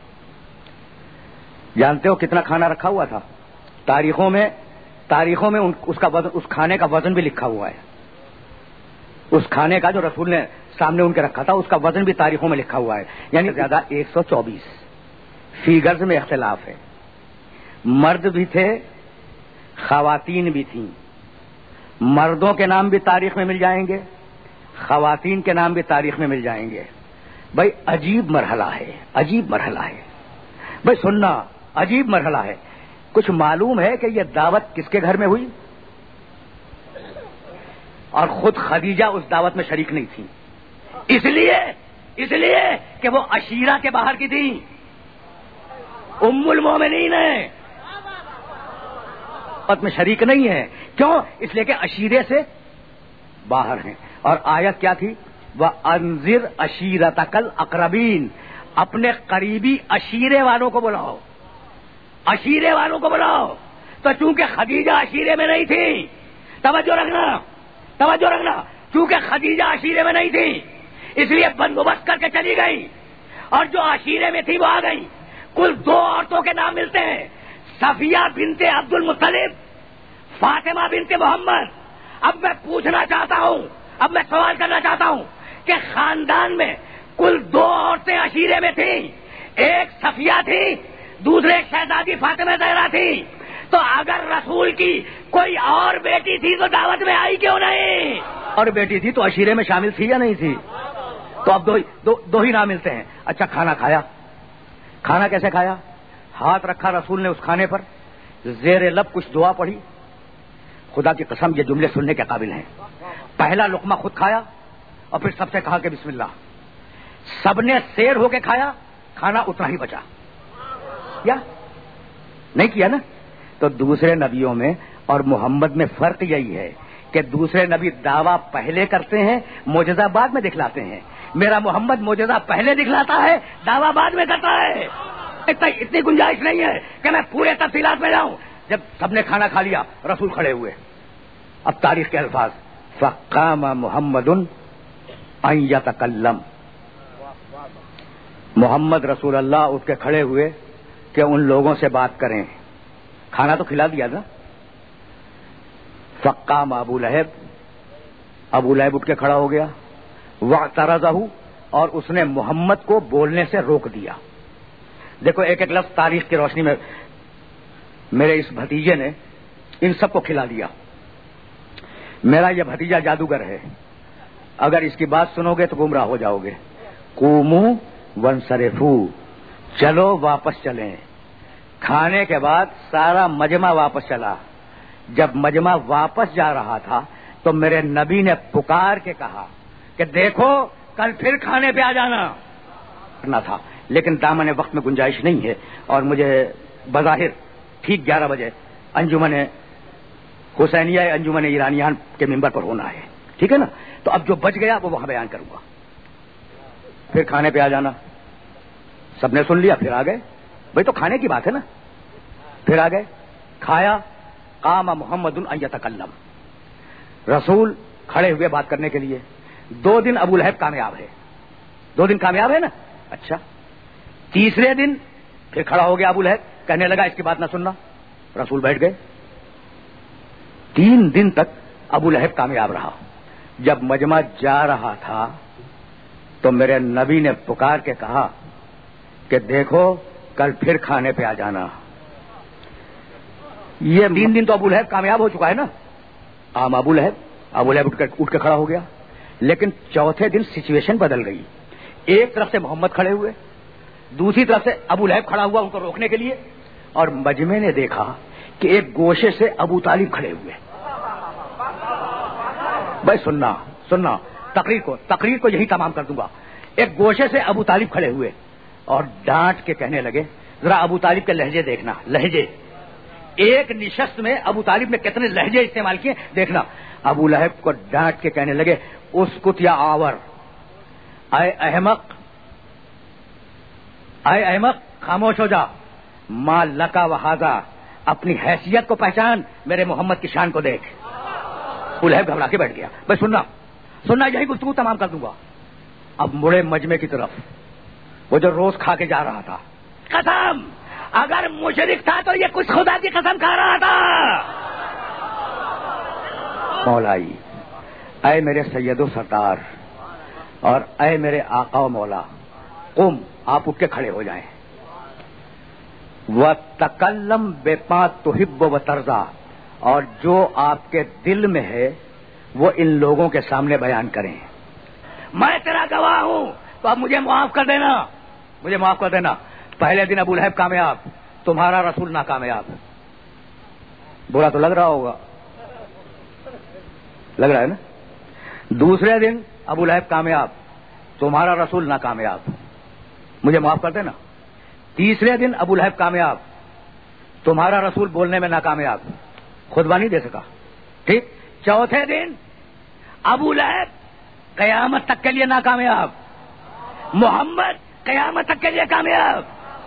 جانتے ہو کتنا کھانا رکھا ہوا تھا؟ تاریخوں میں اس کھانے کا وزن بھی لکھا ہوا ہے، اس کھانے کا جو رسول نے سامنے ان کے رکھا تھا اس کا وزن بھی تاریخوں میں لکھا ہوا ہے، یعنی زیادہ 124۔ فیگرز میں اختلاف ہے، مرد بھی تھے خواتین بھی تھیں، مردوں کے نام بھی تاریخ میں مل جائیں گے، خواتین کے نام بھی تاریخ میں مل جائیں گے۔ بھائی عجیب مرحلہ ہے، عجیب مرحلہ ہے، بھائی سننا، عجیب مرحلہ ہے۔ کچھ معلوم ہے کہ یہ دعوت کس کے گھر میں ہوئی؟ اور خود خدیجہ اس دعوت میں شریک نہیں تھی، اس لیے کہ وہ عشیرہ کے باہر کی تھی، ام المومنین ہے، دعوت میں شریک نہیں ہے۔ کیوں؟ اس لیے کہ عشیرے سے باہر ہیں۔ اور آیت کیا تھی؟ وَأَنذِرْ عَشِيرَتَكَ الْأَقْرَبِينَ، اپنے قریبی عشیرے والوں کو بلاؤ، عشیرے والوں کو بلاؤ۔ تو چونکہ خدیجہ عشیرے میں نہیں تھی، توجہ رکھنا، چونکہ خدیجہ عشیرے میں نہیں تھی اس لیے بندوبست کر کے چلی گئی، اور جو عشیرے میں تھی وہ آ گئی۔ کل 2 عورتوں کے نام ملتے ہیں، صفیہ بنت عبد المطلب، فاطمہ بنت محمد۔ اب میں پوچھنا چاہتا ہوں، اب میں سوال کرنا چاہتا ہوں کہ خاندان میں کل 2 عورتیں عشیرے میں تھیں، ایک صفیہ تھی، دوسرے شہزادی فاطمہ زہرا تھی، تو اگر رسول کی کوئی اور بیٹی تھی تو دعوت میں آئی کیوں نہیں؟ اور بیٹی تھی تو عشیرے میں شامل تھی یا نہیں تھی؟ تو اب دو ہی نام ملتے ہیں۔ اچھا کھانا کھایا، کھانا کیسے کھایا؟ ہاتھ رکھا رسول نے اس کھانے پر، زیر لب کچھ دعا پڑھی، خدا کی قسم یہ جملے سننے کے قابل ہیں۔ پہلا لقمہ خود کھایا اور پھر سب سے کہا کہ بسم اللہ، سب نے سیر ہو کے کھایا، کھانا اتنا ہی بچا، کیا نہیں کیا نا؟ تو دوسرے نبیوں میں اور محمد میں فرق یہی ہے کہ دوسرے نبی دعویٰ پہلے کرتے ہیں، معجزہ بعد میں دکھلاتے ہیں۔ میرا محمد معجزہ پہلے دکھلاتا ہے، دعویٰ بعد میں کرتا ہے۔ اتنی گنجائش نہیں ہے کہ میں پورے تفصیلات میں جاؤں۔ جب سب نے کھانا کھا لیا رسول کھڑے ہوئے. اب تاریخ کے الفاظ فقام محمد ان یتکلم. محمد رسول اللہ اٹھ کے کھڑے ہوئے کہ ان لوگوں سے بات کریں. کھانا تو کھلا دیا نا. فقام ابو لہب اٹھ کے کھڑا ہو گیا. واعترضہ اور اس نے محمد کو بولنے سے روک دیا. دیکھو ایک ایک لفظ تاریخ کی روشنی میں میرے اس بھتیجے نے ان سب کو کھلا دیا. میرا یہ بھتیجا جادوگر ہے. اگر اس کی بات سنو گے تو گمراہ ہو جاؤ گے. قوموا وانصرفوا، چلو واپس چلیں. کھانے کے بعد سارا مجمع واپس چلا. جب مجمع واپس جا رہا تھا تو میرے نبی نے پکار کے کہا کہ دیکھو کل پھر کھانے پہ آ جانا. کرنا تھا لیکن دامن وقت میں گنجائش نہیں ہے اور مجھے بظاہر ٹھیک 11 بجے انجمن حسینیہ انجمن ایرانیان کے ممبر پر ہونا ہے. ٹھیک ہے نا. تو اب جو بچ گیا وہ وہاں بیان کروں گا. پھر کھانے پہ آ جانا. سب نے سن لیا پھر آ گئے. بھائی تو کھانے کی بات ہے نا. پھر آ گئے کھایا. قام محمد ان یتکلم. رسول کھڑے ہوئے بات کرنے کے لیے. 2 دن ابو لہب کامیاب ہے. 2 دن کامیاب ہے نا. اچھا تیسرے دن پھر کھڑا ہو گیا ابو لہب. کہنے لگا اس کی بات نہ سننا. رسول بیٹھ گئے. 3 دن تک ابو لہب کامیاب رہا. جب مجمع جا رہا تھا تو میرے نبی نے پکار کے کہا کہ دیکھو کل پھر کھانے پہ آ جانا. یہ 3 دن تو ابو لہب کامیاب ہو چکا ہے نا. عام ابو لہب اٹھ کے کھڑا ہو گیا. لیکن چوتھے دن سچویشن بدل گئی. ایک طرف سے محمد کھڑے ہوئے, دوسری طرف سے ابو لہب کھڑا ہوا ان کو روکنے کے لیے, اور مجمع نے دیکھا کہ ایک گوشے سے ابو طالب کھڑے ہوئے. بھائی سننا تقریر کو یہی تمام کر دوں گا. ایک گوشے سے ابو طالب کھڑے ہوئے اور ڈانٹ کے کہنے لگے ذرا ابو طالب کے لہجے دیکھنا. لہجے ایک نشست میں ابو طالب نے کتنے لہجے استعمال کیے دیکھنا. ابو لہب کو ڈانٹ کے کہنے لگے اسکت یا آور, اے احمق خاموش ہو جا. ما لکا وہذا, اپنی حیثیت کو پہچان, میرے محمد کی شان کو دیکھ. ابو لہب گھبرا کے بیٹھ گیا. بھائی سننا یہی گفتگو تمام کر دوں گا. اب مڑے مجمع کی طرف. وہ جو روز کھا کے جا رہا تھا, قسم اگر مشرک تھا تو یہ کچھ خدا کی قسم کھا رہا تھا. مولائی, اے میرے سید و سردار اور اے میرے آقا و مولا, قم, آپ اٹھ کے کھڑے ہو جائیں. وَتَكَلَّمْ بِمَا تُحِبُّ وَتَرْضَىٰ, اور جو آپ کے دل میں ہے وہ ان لوگوں کے سامنے بیان کریں. میں تیرا گواہ ہوں تو اب مجھے معاف کر دینا. پہلے دن ابو لہب کامیاب, تمہارا رسول ناکامیاب. برا تو لگ رہا ہوگا, لگ رہا ہے نا. دوسرے دن ابو لہب کامیاب, تمہارا رسول ناکامیاب, مجھے معاف کر دینا. تیسرے دن ابو لہب کامیاب, تمہارا رسول بولنے میں ناکامیاب, خطبہ نہیں دے سکا. ٹھیک. چوتھے دن ابو لہب قیامت تک کے لیے ناکامیاب, محمد قیامت تک کے لیے کامیاب.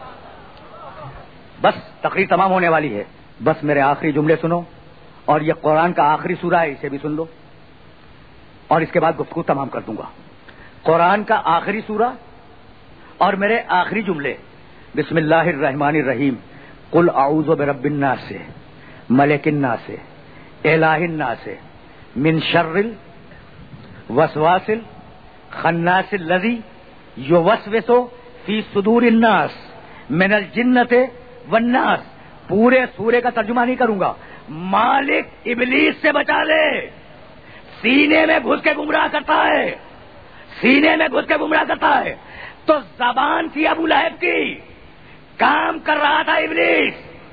بس تقریر تمام ہونے والی ہے. بس میرے آخری جملے سنو, اور یہ قرآن کا آخری سورہ ہے, اسے بھی سن لو, اور اس کے بعد گفتگو تمام کر دوں گا. قرآن کا آخری سورہ اور میرے آخری جملے. بسم اللہ الرحمن الرحیم. قل اعوذ برب الناس, ملک الناس, الہ الناس, من شر الوسواس الخناس الذی یوسوس فی صدور الناس من الجنۃ والناس. پورے سورے کا ترجمہ نہیں کروں گا. مالک ابلیس سے بچا لے, سینے میں گھس کے گمراہ کرتا ہے. تو زبان تھی ابو لہب کی, کام کر رہا تھا ابلیس,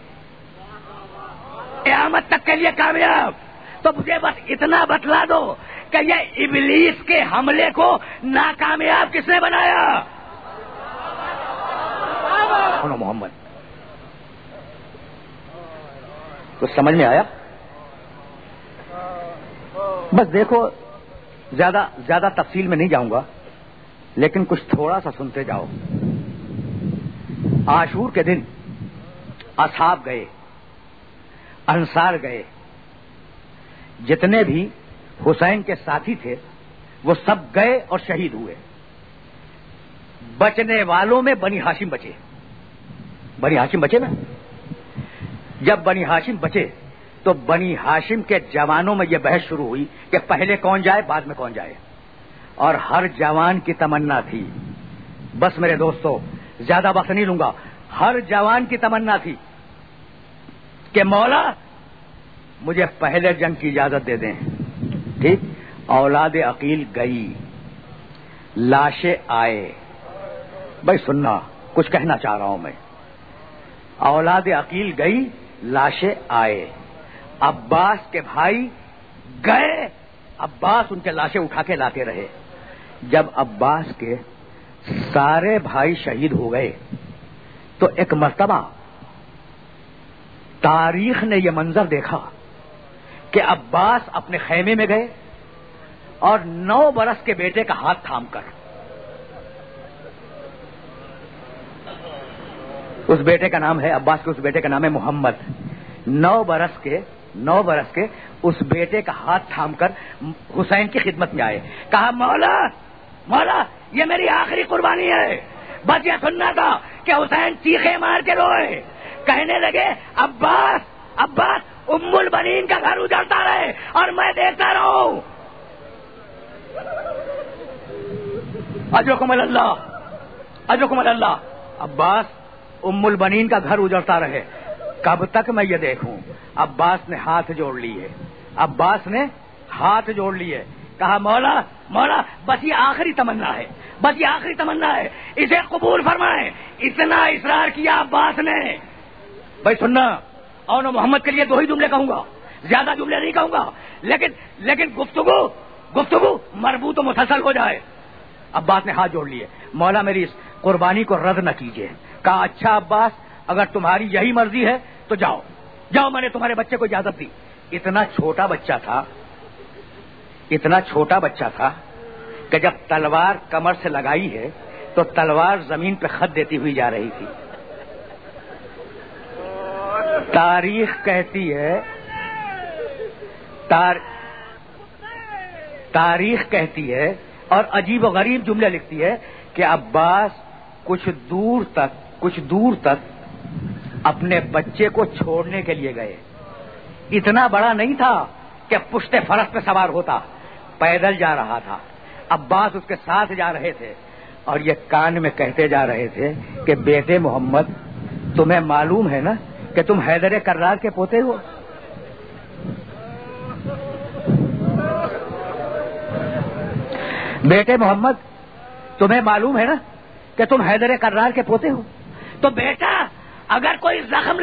قیامت تک کے لیے کامیاب. تو مجھے بس اتنا بتلا دو کہ یہ ابلیس کے حملے کو ناکامیاب کس نے بنایا؟ محمد. تو سمجھ میں آیا؟ بس دیکھو, زیادہ تفصیل میں نہیں جاؤں گا, لیکن کچھ تھوڑا سا سنتے جاؤ. عاشور کے دن اصحاب گئے, انصار گئے، جتنے بھی حسین کے ساتھی تھے وہ سب گئے اور شہید ہوئے. بچنے والوں میں بنی ہاشم بچے. بنی ہاشم بچے نا. جب بنی ہاشم بچے تو بنی ہاشم کے جوانوں میں یہ بحث شروع ہوئی کہ پہلے کون جائے بعد میں کون جائے. اور ہر جوان کی تمنا تھی، بس میرے دوستو زیادہ وقت نہیں لوں گا، ہر جوان کی تمنا تھی کہ مولا مجھے پہلے جنگ کی اجازت دے دیں. ٹھیک. اولاد عقیل گئی، لاشیں آئے. بھائی سننا، کچھ کہنا چاہ رہا ہوں میں. اولاد عقیل گئی، لاشیں آئے. عباس کے بھائی گئے، عباس ان کے لاشیں اٹھا کے لاتے رہے. جب عباس کے سارے بھائی شہید ہو گئے تو ایک مرتبہ تاریخ نے یہ منظر دیکھا کہ عباس اپنے خیمے میں گئے اور 9 برس کے بیٹے کا ہاتھ تھام کر، اس بیٹے کا نام ہے عباس کے، اس بیٹے کا نام ہے محمد. 9 برس کے اس بیٹے کا ہاتھ تھام کر حسین کی خدمت میں آئے. کہا مولا مولا یہ میری آخری قربانی ہے. بس یہ سننا تھا کہ حسین چیخے مار کے روئے. کہنے لگے عباس عباس ام البنین کا گھر اجڑتا رہے اور میں دیکھتا رہوں. اجرکم اللہ اجرکم اللہ. عباس ام البنین کا گھر اجڑتا رہے، کب تک میں یہ دیکھوں؟ عباس نے ہاتھ جوڑ لیے. عباس نے ہاتھ جوڑ لیے. کہا مولا مولا بس یہ آخری تمنا ہے، بس یہ آخری تمنا ہے، اسے قبول فرمائیں. اتنا اصرار کیا عباس نے. بھائی سننا، اور محمد کے لیے 2 ہی جملے کہوں گا، زیادہ جملے نہیں کہوں گا، لیکن گفتگو مربوط و مسلسل ہو جائے. عباس نے ہاتھ جوڑ لیے. مولا میری اس قربانی کو رد نہ کیجیے. کہا اچھا عباس اگر تمہاری یہی مرضی ہے تو جاؤ جاؤ، میں نے تمہارے بچے کو اجازت دی. اتنا چھوٹا بچہ تھا کہ جب تلوار کمر سے لگائی ہے تو تلوار زمین پہ خط دیتی ہوئی جا رہی تھی. تاریخ کہتی ہے اور عجیب و غریب جملے لکھتی ہے کہ عباس کچھ دور تک اپنے بچے کو چھوڑنے کے لیے گئے. اتنا بڑا نہیں تھا کہ پشت فرس پہ سوار ہوتا، پیدل جا رہا تھا. عباس اس کے ساتھ جا رہے تھے اور یہ کان میں کہتے جا رہے تھے کہ بیٹے محمد تمہیں معلوم ہے نا کہ تم حیدر کرار کے پوتے ہو. بیٹے محمد تمہیں معلوم ہے نا کہ تم حیدر کرار کے پوتے ہو. تو بیٹا اگر کوئی زخم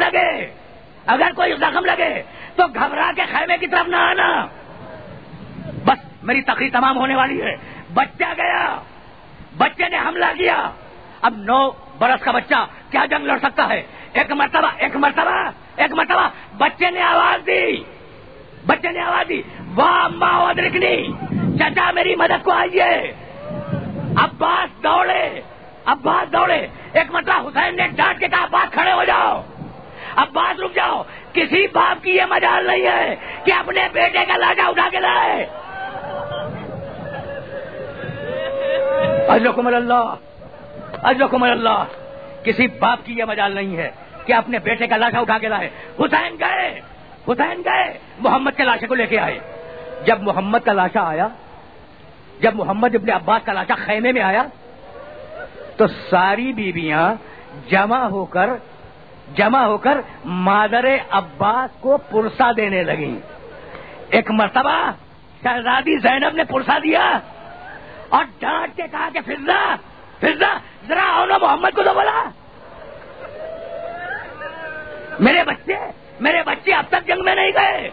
لگے تو گھبرا کے خیمے کی طرف نہ آنا. بس میری تقریر تمام ہونے والی ہے. بچہ گیا، بچے نے حملہ کیا. اب 9 برس کا بچہ کیا جنگ لڑ سکتا ہے؟ ایک مرتبہ بچے نے آواز دی واہ اماں ادرکنی، چچا میری مدد کو آئیے. عباس دوڑے. ایک مرتبہ حسین نے ڈانٹ کے کہا عباس کھڑے ہو جاؤ، عباس رک جاؤ. کسی باپ کی یہ مجال نہیں ہے کہ اپنے بیٹے کا لاشا اٹھا کے لائے. اجرکم اللہ. کسی باپ کی یہ مجال نہیں ہے کہ اپنے بیٹے کا لاشا اٹھا کے لائے. حسین گئے محمد کے لاشے کو لے کے آئے. جب محمد کا لاشا آیا، جب محمد ابن عباس کا لاشا خیمے میں آیا تو ساری بیویاں جمع ہو کر مادر عباس کو پرسا دینے لگیں. ایک مرتبہ شہزادی زینب نے پرسا دیا اور ڈانٹ کے کہا کہ فضا ذرا آؤ محمد کو تو بولا. میرے بچے اب تک جنگ میں نہیں گئے.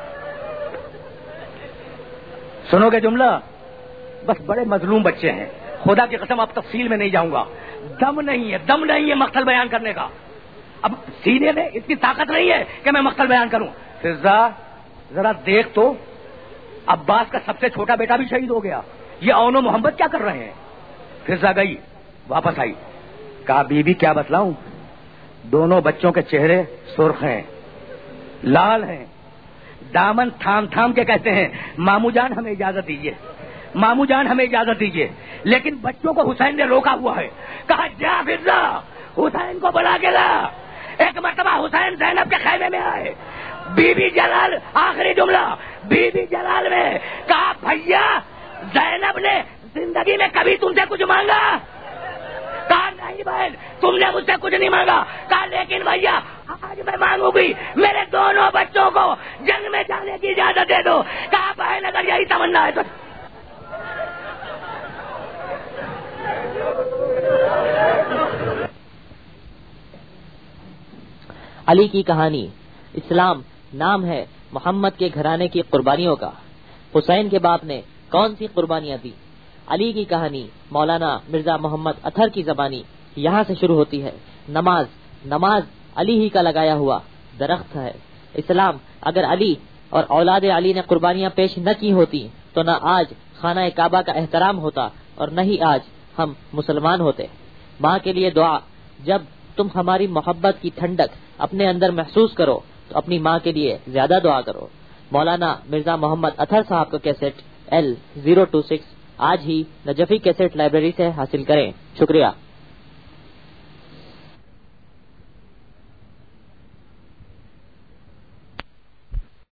سنو گے جملہ؟ بس بڑے مظلوم بچے ہیں، خدا کی قسم اب تفصیل میں نہیں جاؤں گا. دم نہیں ہے مقتل بیان کرنے کا. اب سینے میں اتنی طاقت نہیں ہے کہ میں مقتل بیان کروں. فضا ذرا دیکھ تو، عباس کا سب سے چھوٹا بیٹا بھی شہید ہو گیا، یہ اون و محمد کیا کر رہے ہیں؟ فضا گئی، واپس آئی. کہا بی بی کیا بتلاؤں، دونوں بچوں کے چہرے سرخ ہیں، لال ہیں، دامن تھام تھام کے کہتے ہیں مامو جان ہمیں اجازت دیجیے، مامو جان ہمیں اجازت دیجیے، لیکن بچوں کو حسین نے روکا ہوا ہے، کہا جا فرزا حسین کو بلا کے لا۔ ایک مرتبہ حسین زینب کے خیمے میں آئے، بی بی جلال، آخری جملہ بی بی جلال میں کہا بھیا زینب نے زندگی میں کبھی تم سے کچھ مانگا؟ کہا نہیں بہن تم نے مجھ سے کچھ نہیں مانگا۔ کہا لیکن بھیا آج میں مانگوں گی میرے دونوں بچوں کو جنگ میں جانے کی اجازت دے دو۔ کہا بہن اگر یہی تمنا ہے تو علی کی کہانی۔ اسلام نام ہے محمد کے گھرانے کی قربانیوں کا۔ حسین کے باپ نے کون سی قربانیاں دی؟ علی کی کہانی مولانا مرزا محمد اطہر کی زبانی یہاں سے شروع ہوتی ہے۔ نماز علی ہی کا لگایا ہوا درخت ہے۔ اسلام اگر علی اور اولاد علی نے قربانیاں پیش نہ کی ہوتی تو نہ آج خانہ کعبہ کا احترام ہوتا اور نہ ہی آج ہم مسلمان ہوتے۔ ماں کے لیے دعا۔ جب تم ہماری محبت کی ٹھنڈک اپنے اندر محسوس کرو تو اپنی ماں کے لیے زیادہ دعا کرو۔ مولانا مرزا محمد اطہر صاحب کا کیسٹ L026 آج ہی نجفی کیسٹ لائبریری سے حاصل کریں۔ شکریہ۔